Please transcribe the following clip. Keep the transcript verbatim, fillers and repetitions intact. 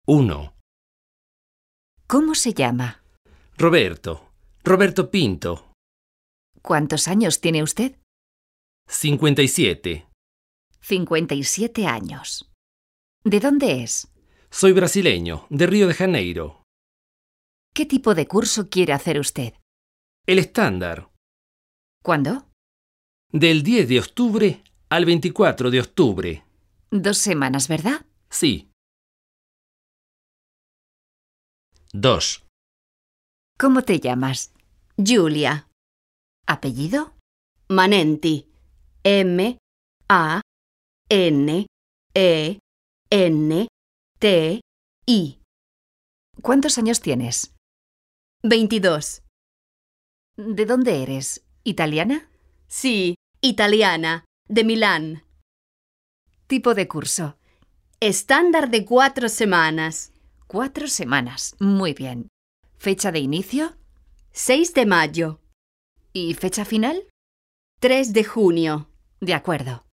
uno. ¿Cómo se llama? Roberto. Roberto Pinto. ¿Cuántos años tiene usted? cincuenta y siete. cincuenta y siete años. ¿De dónde es? Soy brasileño, de Río de Janeiro. ¿Qué tipo de curso quiere hacer usted? El estándar. ¿Cuándo? Del diez de octubre al veinticuatro de octubre. Dos semanas, ¿verdad? Sí. dos. ¿Cómo te llamas? Giulia. ¿Apellido? Manenti. M A N E N T I. ¿Cuántos años tienes? veintidós. ¿De dónde eres? ¿Italiana? Sí, italiana, de Milán. ¿Tipo de curso? Estándar de cuatro semanas. Cuatro semanas. Muy bien. ¿Fecha de inicio? seis de mayo. ¿Y fecha final? tres de junio. De acuerdo.